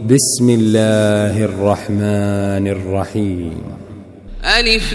بسم الله الرحمن الرحيم. ألف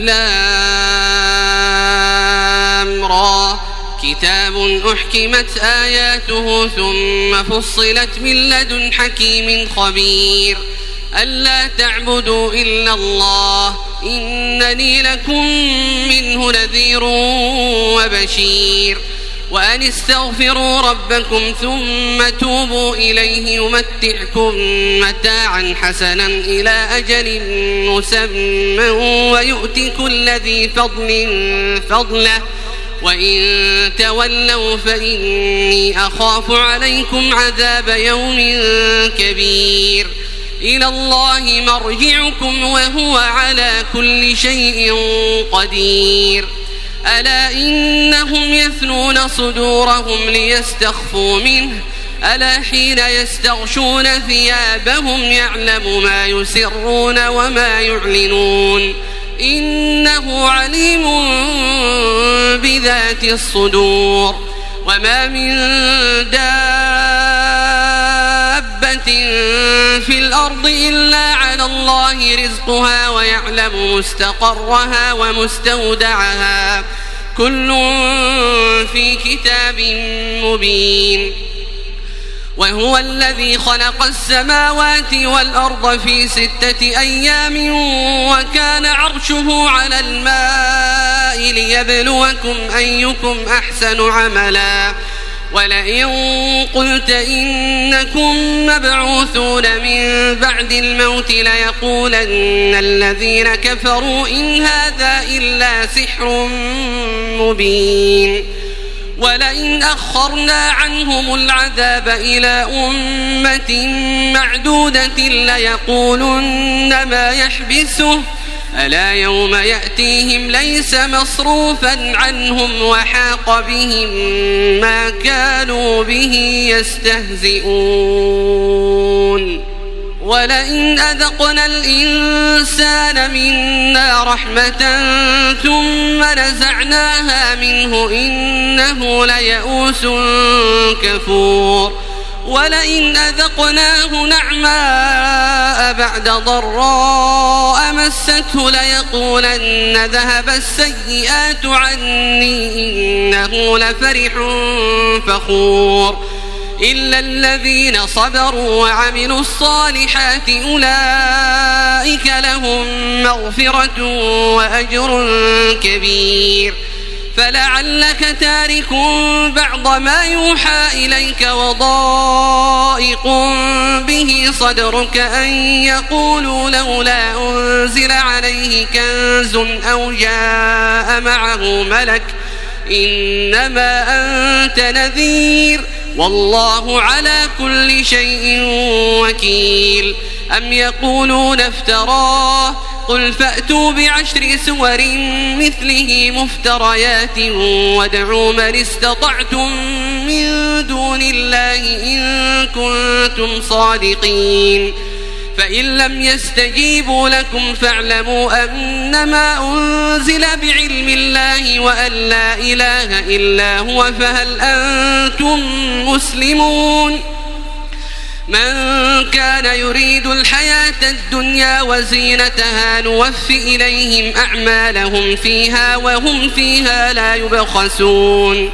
لام را كتاب أحكمت آياته ثم فصلت من لدن حكيم خبير ألا تعبدوا إلا الله إنني لكم منه نذير وبشير وأن استغفروا ربكم ثم توبوا إليه يمتعكم متاعا حسنا إلى أجل مسمى ويؤتي كل ذي فضل فضله وإن تولوا فإني أخاف عليكم عذاب يوم كبير إلى الله مرجعكم وهو على كل شيء قدير ألا إنهم يثنون صدورهم ليستخفوا منه ألا حين يستغشون ثيابهم يعلم ما يسرون وما يعلنون إنه عليم بذات الصدور وما من دابة في الأرض إلا على الله رزقها ويعلم مستقرها ومستودعها كل في كتاب مبين وهو الذي خلق السماوات والأرض في 6 أيام وكان عرشه على الماء ليبلوكم أيكم أحسن عملا ولئن قلت إنكم مبعوثون من بعد الموت ليقولن الذين كفروا إن هذا إلا سحر مبين ولئن أخرنا عنهم العذاب إلى أمة معدودة ليقولن ما يحبسه ألا يوم يأتيهم ليس مصروفا عنهم وحاق بهم ما كانوا به يستهزئون ولئن أذقنا الإنسان منا رحمة ثم نزعناها منه إنه ليئوس كفور ولئن أذقناه نعماء بعد ضراء مسته ليقولن ذهب السيئات عني إنه لفرح فخور إلا الذين صبروا وعملوا الصالحات أولئك لهم مغفرة وأجر كبير فلعلك تارك بعض ما يوحى إليك وضائق به صدرك أن يقولوا لولا أنزل عليه كنز أو جاء معه ملك إنما أنت نذير والله على كل شيء وكيل أم يقولون افتراه قل فأتوا ب10 سور مثله مفتريات وادعوا من استطعتم من دون الله إن كنتم صادقين فإن لم يستجيبوا لكم فاعلموا أنما أنزل بعلم الله وأن لا إله إلا هو فهل أنتم مسلمون من كان يريد الحياة الدنيا وزينتها نوف إليهم أعمالهم فيها وهم فيها لا يبخسون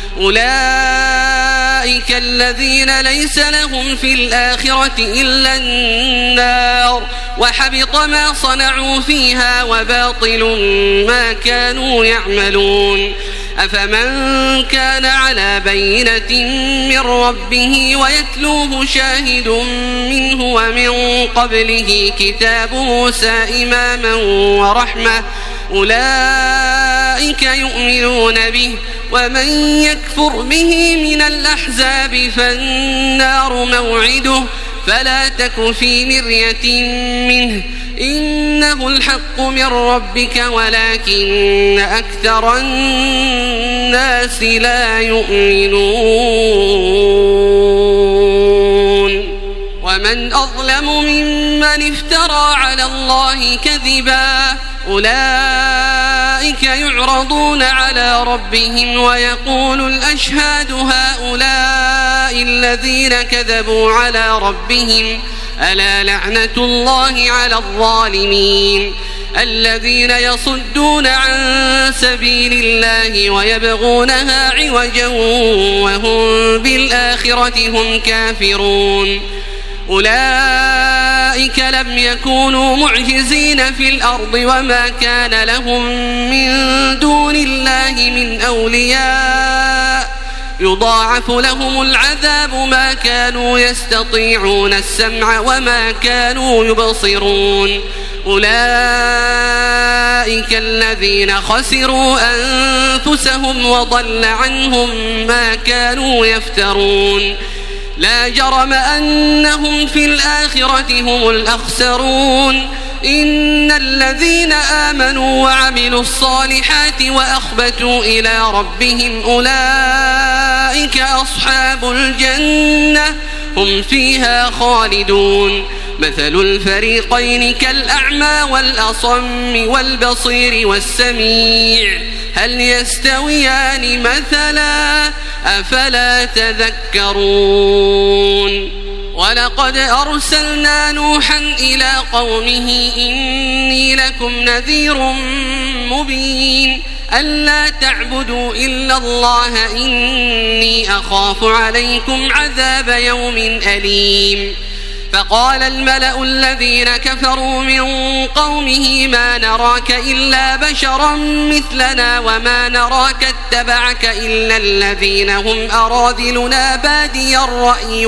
أولئك الذين ليس لهم في الآخرة إلا النار وحبط ما صنعوا فيها وباطل ما كانوا يعملون أفمن كان على بينة من ربه ويتلوه شاهد منه ومن قبله كتاب موسى إماما ورحمة أولئك يؤمنون به ومن يكفر به من الأحزاب فالنار موعده فلا تك في مرية منه إنه الحق من ربك ولكن أكثر الناس لا يؤمنون ومن أظلم ممن افترى على الله كذبا أولئك يعرضون على ربهم ويقول الأشهاد هؤلاء الذين كذبوا على ربهم ألا لعنة الله على الظالمين الذين يصدون عن سبيل الله ويبغونها عوجا وهم بالآخرة هم كافرون أولئك لم يكونوا معجزين في الأرض وما كان لهم من دون الله من أولياء يضاعف لهم العذاب ما كانوا يستطيعون السمع وما كانوا يبصرون أولئك الذين خسروا أنفسهم وضل عنهم ما كانوا يفترون لا جرم أنهم في الآخرة هم الأخسرون إن الذين آمنوا وعملوا الصالحات وأخبتوا إلى ربهم أولئك أصحاب الجنة هم فيها خالدون مثل الفريقين كالأعمى والأصم والبصير والسميع هل يستويان مثلا أفلا تذكرون ولقد أرسلنا نوحا إلى قومه إني لكم نذير مبين ألا تعبدوا إلا الله إني أخاف عليكم عذاب يوم أليم فقال الملأ الذين كفروا من قومه ما نراك إلا بشرا مثلنا وما نراك اتبعك إلا الذين هم أراذلنا بادي الرأي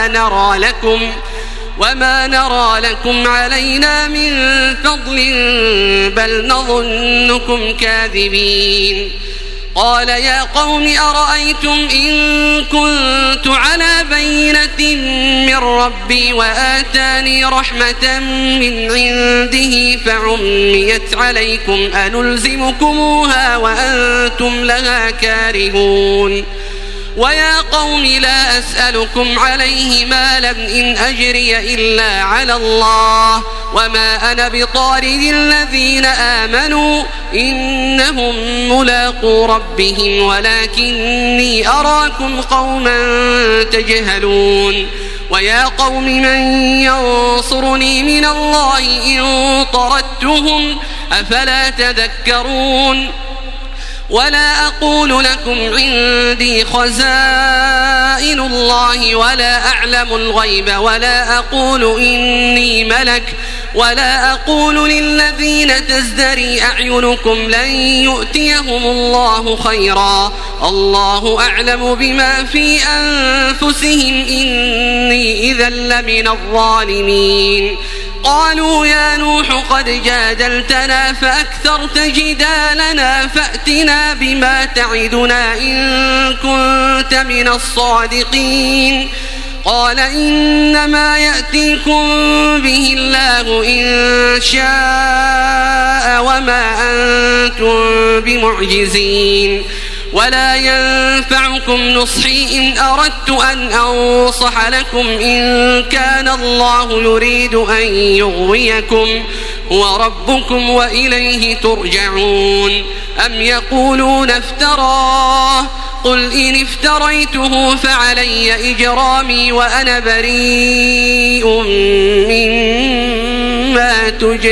وما نرى لكم علينا من فضل بل نظنكم كاذبين قال يا قوم أرأيتم إن كنت على بينة من ربي وآتاني رحمة من عنده فعميت عليكم أنلزمكموها وأنتم لها كارهون ويا قوم لا أسألكم عليه مالا إن أجري إلا على الله وما أنا بطارد الذين آمنوا إنهم ملاقو ربهم ولكني أراكم قوما تجهلون ويا قوم من ينصرني من الله إن طردتهم أفلا تذكرون ولا أقول لكم عندي خزائن الله ولا أعلم الغيب ولا أقول إني ملك ولا أقول للذين تزدري أعينكم لن يؤتيهم الله خيرا الله أعلم بما في أنفسهم إني إذا لمن الظالمين قالوا يا نوح قد جادلتنا فأكثرت جدالنا فأتنا بما تعدنا إن كنت من الصادقين قال إنما يأتيكم به الله إن شاء وما أنتم بمعجزين ولا ينفعكم نصحي إن أردت أن أنصح لكم إن كان الله يريد أن يغويكم هو ربكم وإليه ترجعون أم يقولون افتراه قل إن افتريته فعلي إجرامي وأنا بريء مما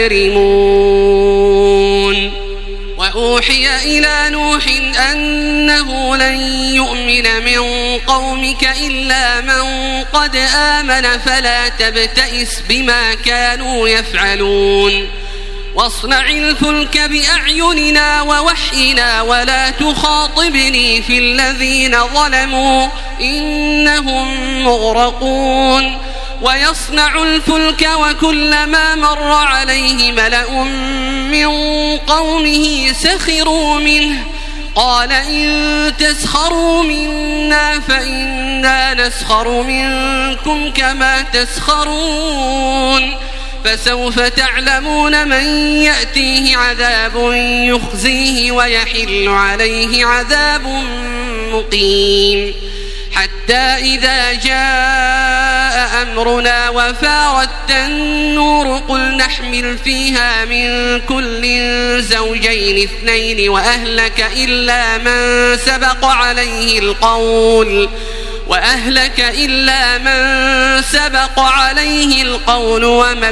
تجرمون وأوحي إلى نوح أنه لن يؤمن من قومك إلا من قد آمن فلا تبتئس بما كانوا يفعلون واصنع الفلك بأعيننا ووحينا ولا تخاطبني في الذين ظلموا إنهم مغرقون ويصنع الفلك وكلما مر عليه ملأ من قومه سخروا منه قال إن تسخروا منا فإنا نسخر منكم كما تسخرون فسوف تعلمون من يأتيه عذاب يخزيه ويحل عليه عذاب مقيم حتى إذا جاء أمرنا وفارت النور قل نحمل فيها من كل زوجين اثنين وأهلك إلا من سبق عليه القول وأهلك إلا من سبق عليه القول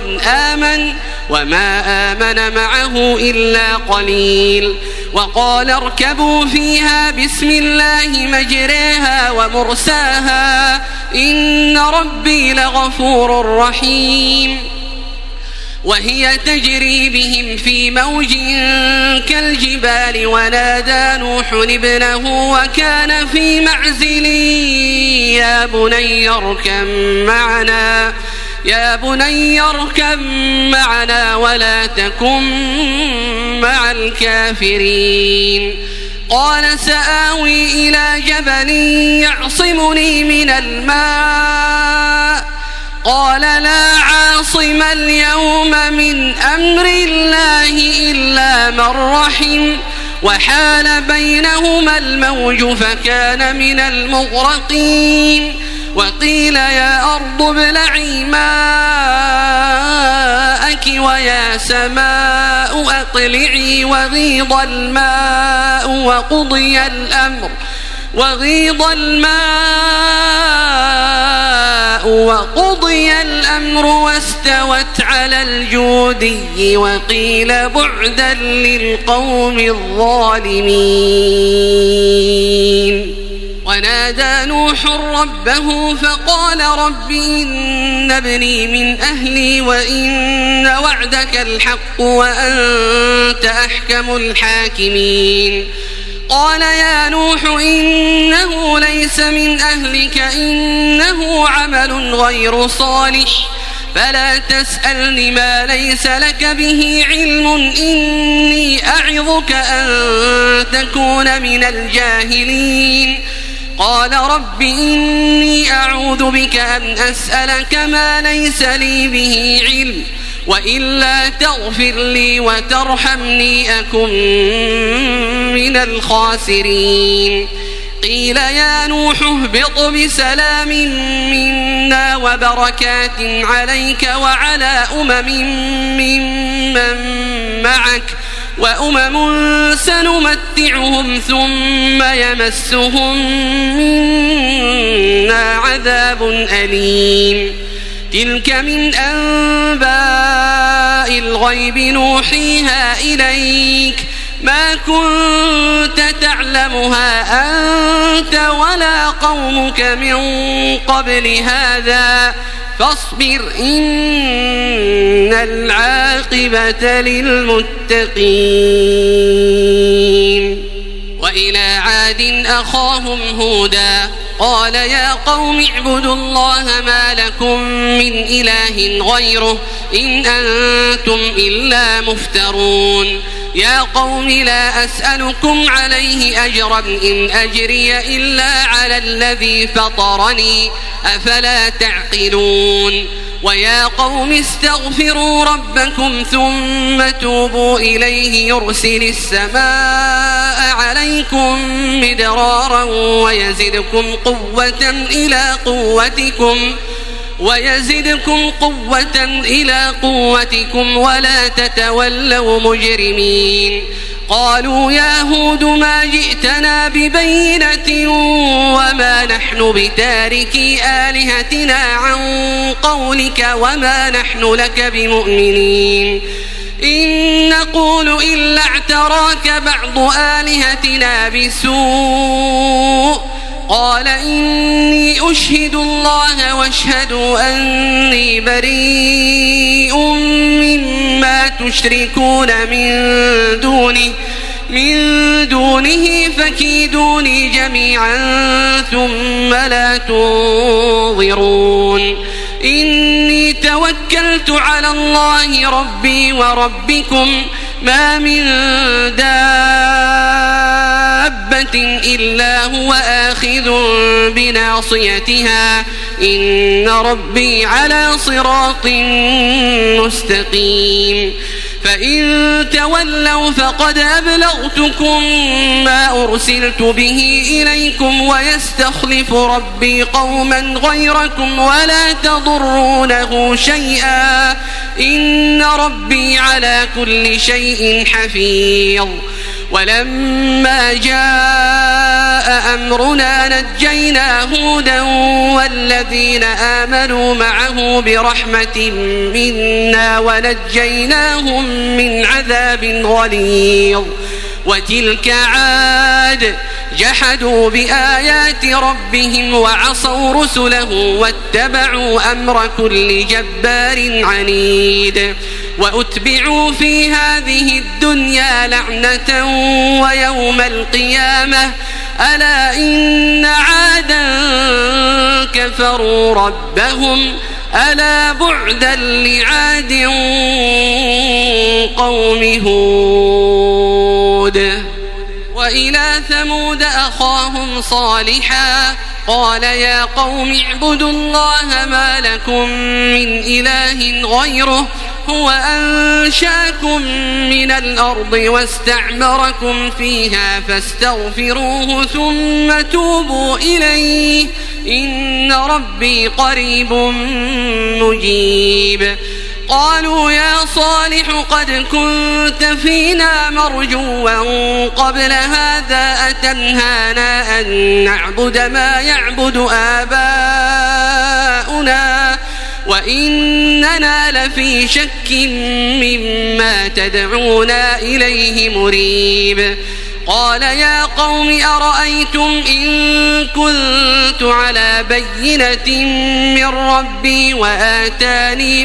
وما آمن معه إلا قليل. وقال اركبوا فيها بسم الله مجريها ومرساها إن ربي لغفور رحيم. وهي تجري بهم في موج كالجبال ونادى نوح ابنه وكان في معزل يا بني اركب معنا ولا تكن مع الكافرين. قال سآوي إلى جبل يعصمني من الماء قال لا عاصم اليوم من أمر الله إلا من رحم وحال بينهما الموج فكان من المغرقين. وقيل يا أرض ابلعي ماءك ويا سماء أقلعي وغيض الماء وقضي الأمر واستوت على الجودي وقيل بعدا للقوم الظالمين. ونادى نوح ربه فقال رب إن ابني من أهلي وإن وعدك الحق وأنت أحكم الحاكمين. قال يا نوح إنه ليس من أهلك إنه عمل غير صالح فلا تسألني ما ليس لك به علم إني أعظك أن تكون من الجاهلين. قال رب إني أعوذ بك أن أسألك ما ليس لي به علم وإلا تغفر لي وترحمني أكن من الخاسرين. قيل يا نوح اهبط بسلام منا وبركات عليك وعلى ممن معك وأمم سنمتعهم ثم يمسهم منا عذاب أليم. تلك من أنباء الغيب نوحيها إليك ما كنت تعلمها أنت ولا قومك من قبل هذا فاصبر إن العاقبة للمتقين. وإلى عاد أخاهم هودا قال يا قوم اعبدوا الله ما لكم من إله غيره إن أنتم إلا مفترون. يا قوم لا أسألكم عليه أجرا إن أجري إلا على الذي فطرني أفلا تعقلون. ويا قوم استغفروا ربكم ثم توبوا إليه يرسل السماء عليكم مدرارا ويزدكم قوة إلى قوتكم ولا تتولوا مجرمين. قالوا يا هود ما جئتنا ببينة وما نحن بتاركي آلهتنا عن قولك وما نحن لك بمؤمنين إن نقول إلا اعتراك بعض آلهتنا بسوء. قال إني أشهد الله واشهدوا أني بريء مما تشركون من دونه فكيدوني جميعا ثم لا تنظرون. إني توكلت على الله ربي وربكم ما من دابة إلا هو آخذ بناصيتها إن ربي على صراط مستقيم. فإن تولوا فقد أبلغتكم ما أرسلت به إليكم ويستخلف ربي قوما غيركم ولا تضرونه شيئا إن ربي على كل شيء حفيظ. ولما جاء أمرنا نجينا هودا والذين آمنوا معه برحمة منا ونجيناهم من عذاب غليظ وتلك عاد جحدوا بآيات ربهم وعصوا رسله واتبعوا أمر كل جبار عنيد وأتبعوا في هذه الدنيا لعنة ويوم القيامة ألا إن عادا كفروا ربهم ألا بعدا لعاد قوم هود. وإلى ثمود أخاهم صالحا قال يا قوم اعبدوا الله ما لكم من إله غيره هو أنشاكم من الأرض واستعمركم فيها فاستغفروه ثم توبوا إليه إن ربي قريب مجيب. قالوا يا صالح قد كنت فينا مرجوا قبل هذا أتنهانا أن نعبد ما يعبد آباؤنا وإننا لفي شك مما تدعونا إليه مريب. قال يا قوم أرأيتم إن كنت على بينة من ربي وآتاني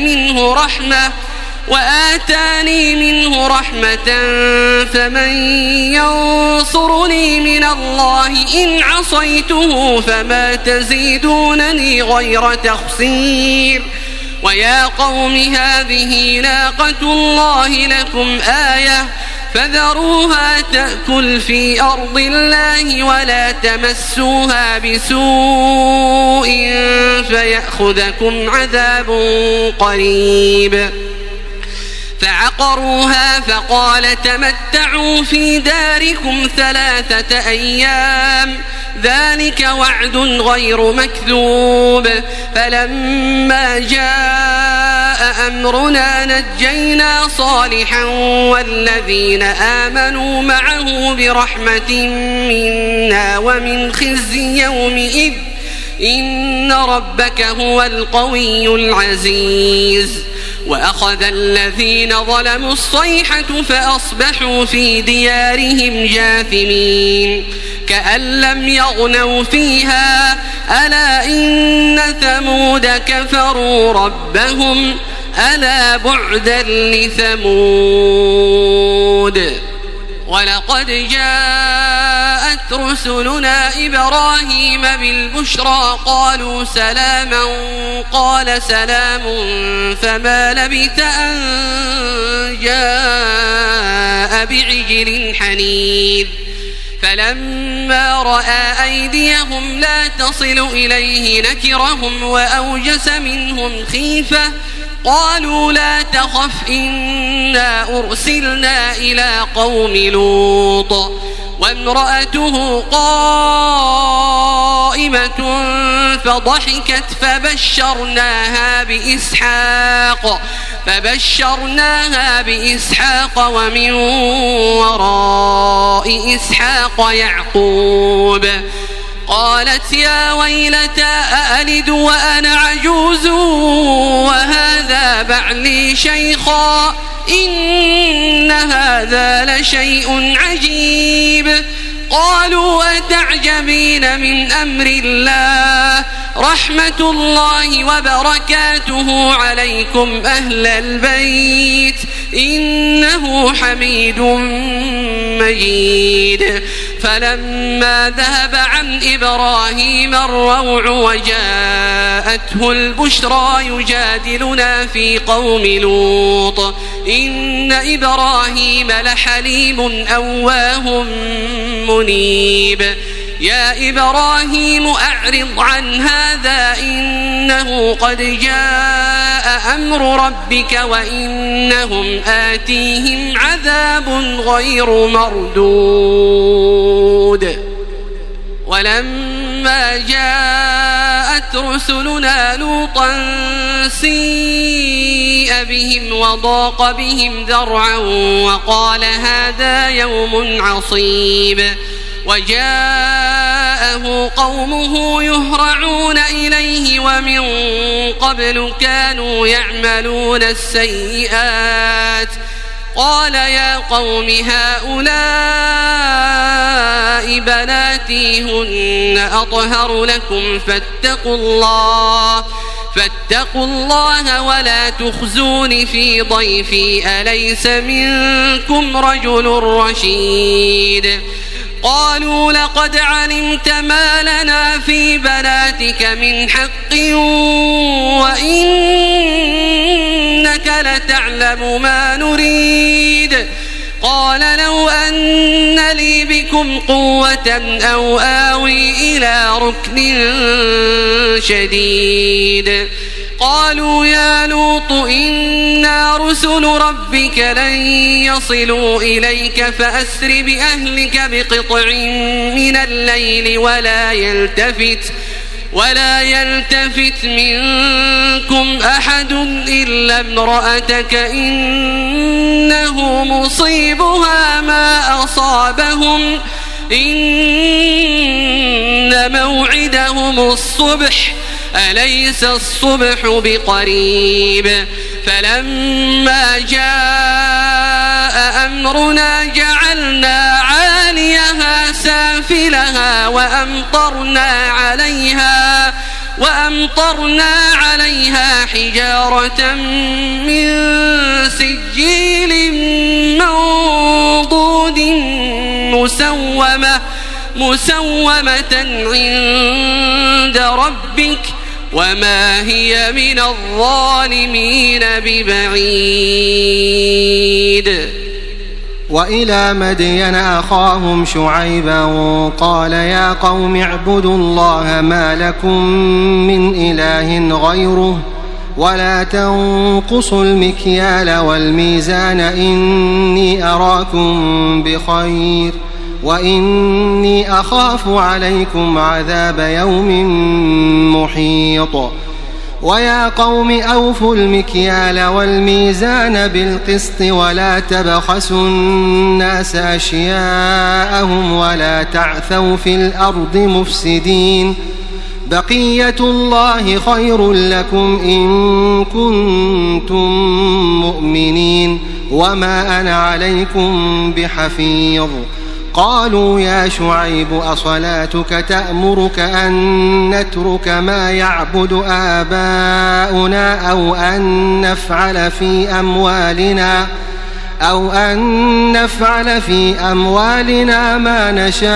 منه رحمة فمن ينصرني من الله إن عصيته فما تزيدونني غير تخسير. ويا قوم هذه ناقة الله لكم آية فذروها تأكل في أرض الله ولا تمسوها بسوء فيأخذكم عذاب قريب. فعقروها فقال تمتعوا في داركم 3 أيام ذلك وعد غير مكذوب. فلما جاء أمرنا نجينا صالحا والذين آمنوا معه برحمة منا ومن خزي يومئذ إن ربك هو القوي العزيز. وأخذ الذين ظلموا الصيحة فأصبحوا في ديارهم جاثمين كأن لم يغنوا فيها ألا إن ثمود كفروا ربهم ألا بعدا لثمود. ولقد جاءت رسلنا إبراهيم بالبشرى قالوا سلاما قال سلام فما لبث أن جاء بعجل حنيذ. فلما رأى أيديهم لا تصل إليه نكرهم وأوجس منهم خيفة قالوا لا تخف إنا أرسلنا إلى قوم لوط وامرأته قائمة فضحكت فبشرناها بإسحاق ومن وراء إسحاق يعقوب. قالت يا ويلتى أألد وأنا عجوز وهذا بعلي شيخا إن هذا لشيء عجيب. قالوا أتعجبين من أمر الله رحمة الله وبركاته عليكم أهل البيت إنه حميد مجيد. فلما ذهب عن إبراهيم الروع وجاءته البشرى يجادلنا في قوم لوط إن إبراهيم لحليم أواه منيب. يا إبراهيم أعرض عن هذا إنه قد جاء أمر ربك وإنهم آتيهم عذاب غير مردود. ولما جاءت رسلنا لوطا سيء بهم وضاق بهم ذرعا وقال هذا يوم عصيب وجاءه قومه يهرعون إليه ومن قبل كانوا يعملون السيئات قال يا قوم هؤلاء بناتي هن أطهر لكم فاتقوا الله ولا تخزون في ضيفي أليس منكم رجل رشيد قالوا لقد علمت ما لنا في بناتك من حق وإنك لتعلم ما نريد قال لو أن لي بكم قوة أو آوي إلى ركن شديد قالوا يا لوط إنا رسل ربك لن يصلوا إليك فأسر بأهلك بقطع من الليل ولا يلتفت منكم أحد إلا امرأتك إنه مصيبها ما أصابهم إن موعدهم الصبح أليس الصبح بقريب فلما جاء أمرنا جعلنا عاليها سافلها وأمطرنا عليها حجارة من سجيل منضود مسومة عند ربك وما هي من الظالمين ببعيد. وإلى مدين أخاهم شعيبا قال يا قوم اعبدوا الله ما لكم من إله غيره ولا تنقصوا المكيال والميزان إني أراكم بخير وإني أخاف عليكم عذاب يوم محيط. ويا قوم أوفوا المكيال والميزان بالقسط ولا تبخسوا الناس أشياءهم ولا تعثوا في الأرض مفسدين بقية الله خير لكم إن كنتم مؤمنين وما أنا عليكم بحفيظ. قالوا يا شعيب أصلاتك تأمرك أن نترك ما يعبد آباؤنا أو أن نفعل في أموالنا ما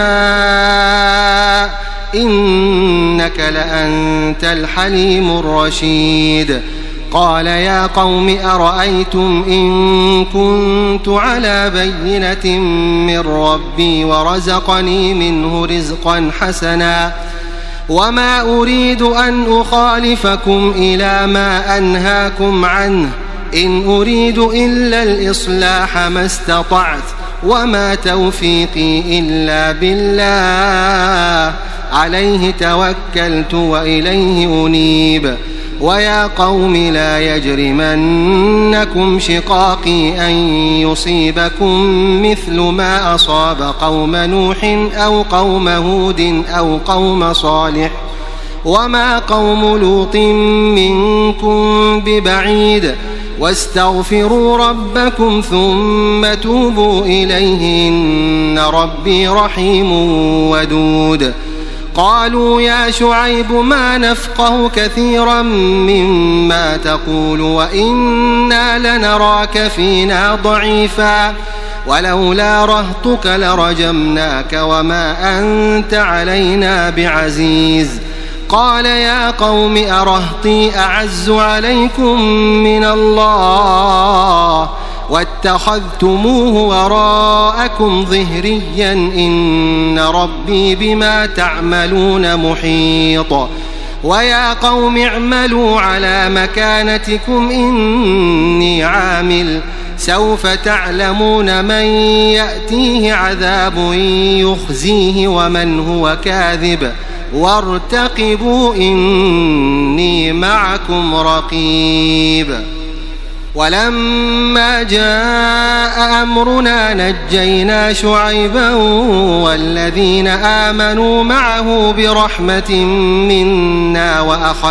نشاء إنك لأنت الحليم الرشيد. قال يا قوم أرأيتم إن كنت على بينة من ربي ورزقني منه رزقا حسنا وما أريد أن أخالفكم إلى ما أنهاكم عنه إن أريد إلا الإصلاح ما استطعت وما توفيقي إلا بالله عليه توكلت وإليه أنيب. ويا قوم لا يجرمنكم شقاقي أن يصيبكم مثل ما أصاب قوم نوح أو قوم هود أو قوم صالح وما قوم لوط منكم ببعيد واستغفروا ربكم ثم توبوا إليه إن ربي رحيم ودود. قالوا يا شعيب ما نفقه كثيرا مما تقول وإنا لنراك فينا ضعيفا ولولا رهطك لرجمناك وما أنت علينا بعزيز. قال يا قوم أرهطي أعز عليكم من الله واتخذتموه وراءكم ظهريا إن ربي بما تعملون محيط. ويا قوم اعملوا على مكانتكم إني عامل سوف تعلمون من يأتيه عذاب يخزيه ومن هو كاذب وارتقبوا إني معكم رقيب. ولما جاء أمرنا نجينا شعيبا والذين آمنوا معه برحمة منا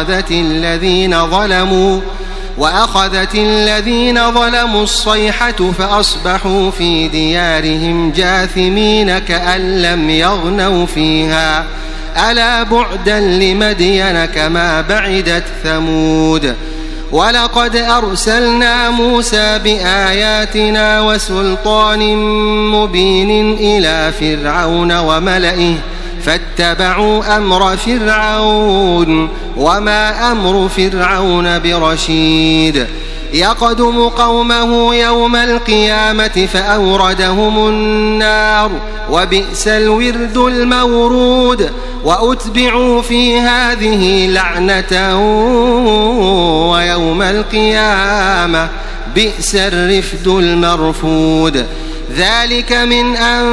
وأخذت الذين ظلموا الصيحة فأصبحوا في ديارهم جاثمين كأن لم يغنوا فيها ألا بعدا لمدين كما بعدت ثمود. ولقد أرسلنا موسى بآياتنا وسلطان مبين إلى فرعون وملئه فاتبعوا أمر فرعون وما أمر فرعون برشيد. يقدم قومه يوم القيامة فأوردهم النار وبئس الورد المورود. وأتبعوا في هذه لعنة ويوم القيامة بئس الرفد المرفود. ذلك من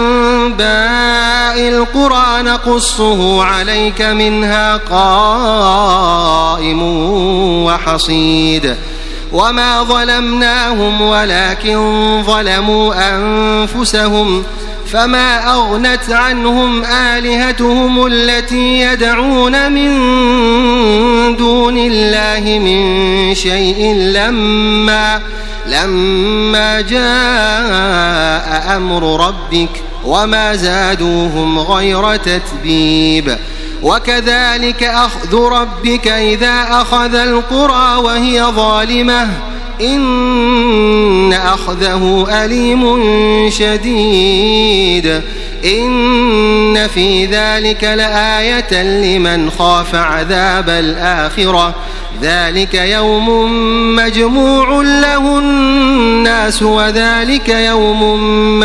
أنباء القرى نقصه عليك منها قائم وحصيد. وما ظلمناهم ولكن ظلموا أنفسهم فما أغنت عنهم آلهتهم التي يدعون من دون الله من شيء لما جاء أمر ربك وما زادوهم غير تتبيب. وكذلك أخذ ربك إذا أخذ القرى وهي ظالمة إن أخذه أليم شديد. إن في ذلك لآية لمن خاف عذاب الآخرة ذلك يوم مجموع له الناس وذلك يوم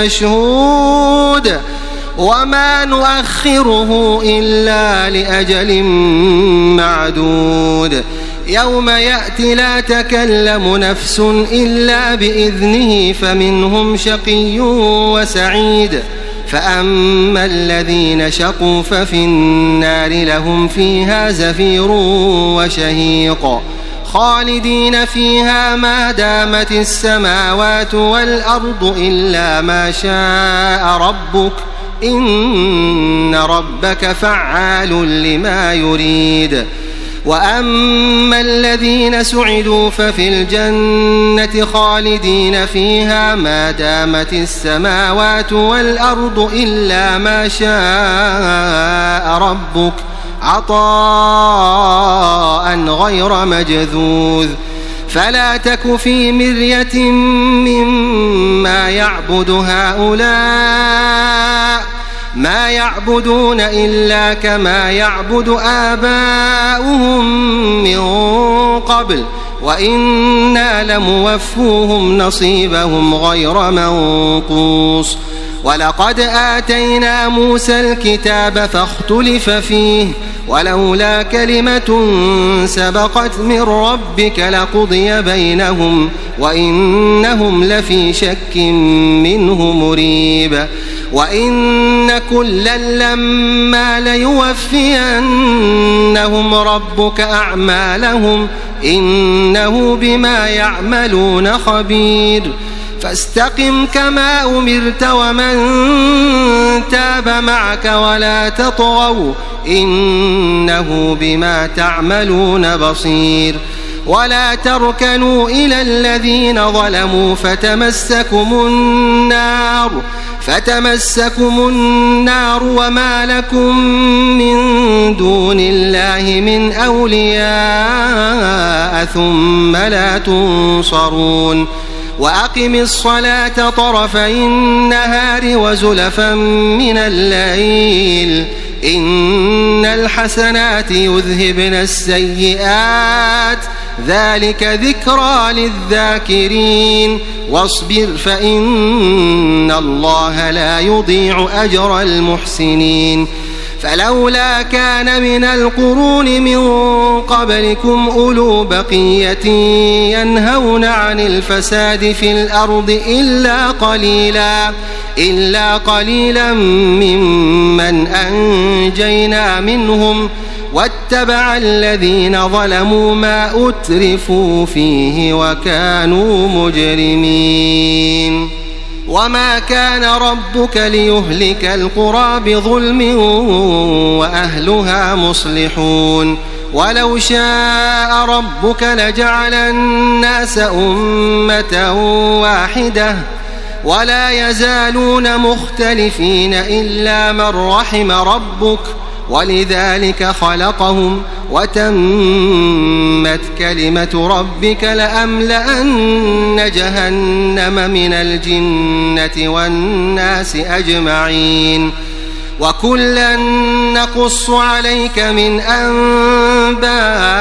مشهود وما نؤخره إلا لأجل معدود. يوم يأتي لا تكلم نفس إلا بإذنه فمنهم شقي وسعيد. فأما الذين شقوا ففي النار لهم فيها زفير وشهيق خالدين فيها ما دامت السماوات والأرض إلا ما شاء ربك إن ربك فعال لما يريد. وأما الذين سعدوا ففي الجنة خالدين فيها ما دامت السماوات والأرض إلا ما شاء ربك عطاء غير مجذوذ. فلا تك في مرية مما يعبد هؤلاء ما يعبدون إلا كما يعبد آباؤهم من قبل وإنا لموفوهم نصيبهم غير منقوص. ولقد آتينا موسى الكتاب فاختلف فيه ولولا كلمة سبقت من ربك لقضي بينهم وإنهم لفي شك منه مريب. وإن كلا لما ليوفينهم ربك أعمالهم إنه بما يعملون خبير. فاستقم كما أمرت ومن تاب معك ولا تطغوا إنه بما تعملون بصير. ولا تركنوا إلى الذين ظلموا فتمسكم النار وما لكم من دون الله من أولياء ثم لا تنصرون. وأقم الصلاة طرفي النهار وزلفا من الليل إن الحسنات يذهبن السيئات ذلك ذكرى للذاكرين. واصبر فإن الله لا يضيع أجر المحسنين. فلولا كان من القرون من قبلكم أولو بقية ينهون عن الفساد في الأرض إلا قليلا ممن أنجينا منهم واتبع الذين ظلموا ما أترفوا فيه وكانوا مجرمين وما كان ربك ليهلك القرى بظلم وأهلها مصلحون ولو شاء ربك لجعل الناس أمة واحدة ولا يزالون مختلفين إلا من رحم ربك ولذلك خلقهم وتمت كلمة ربك لأملأن جهنم من الجنة والناس أجمعين وكلا نقص عليك من أنباء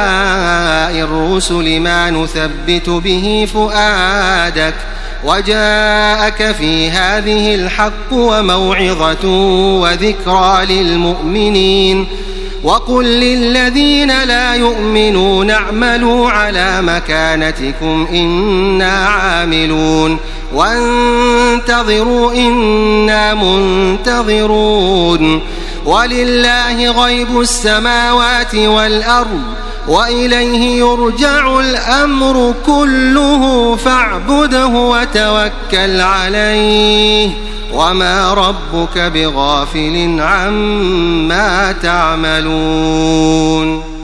الرسل ما نثبت به فؤادك وجاءك في هذه الحق وموعظة وذكرى للمؤمنين وقل للذين لا يؤمنون اعملوا على مكانتكم إنا عاملون وانتظروا إنا منتظرون ولله غيب السماوات والأرض وإليه يرجع الأمر كله فاعبده وتوكل عليه وما ربك بغافل عما تعملون.